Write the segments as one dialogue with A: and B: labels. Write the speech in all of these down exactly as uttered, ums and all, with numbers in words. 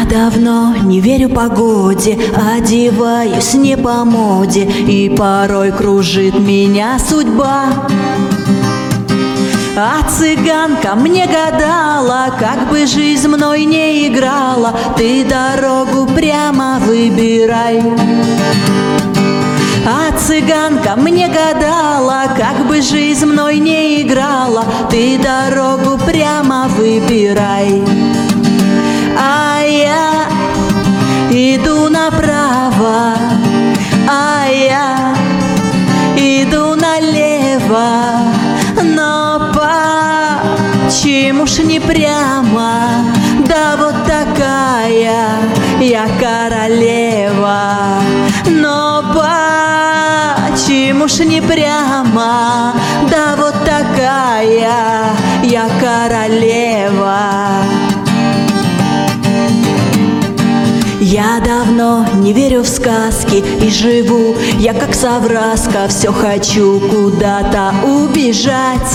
A: давно не верю погоде, одеваюсь не по моде, и порой кружит меня судьба. А цыганка мне гадала, как бы жизнь мной не играла, ты дорогу прямо выбирай. А цыганка мне гадала, как бы жизнь мной не играла, ты дорогу прямо выбирай. А я иду направо, а я иду налево, но почему ж не прямо? Да вот такая я королева. Но почему ж не прямо? Да вот такая я королева. Я давно не верю в сказки и живу я как совраска, все хочу куда-то убежать.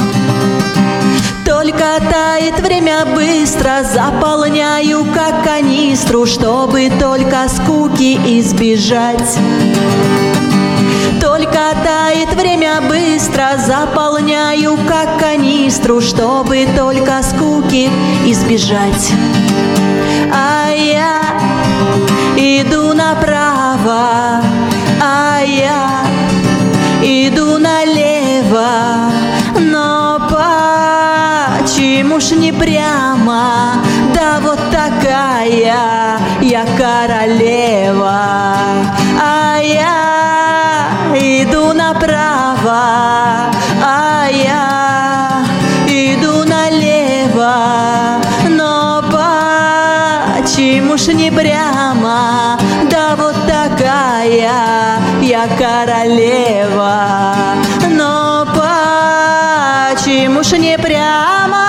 A: Только тает время быстро, заполняю как канистру, чтобы только скуки избежать. Только тает время быстро, заполняю как канистру, чтобы только скуки избежать. А я иду направо, а я иду налево, но почему ж не прямо? Да вот такая я королева. А я иду направо, а я иду налево, но почему ж не прямо? Да вот такая я королева. Но почему ж не прямо?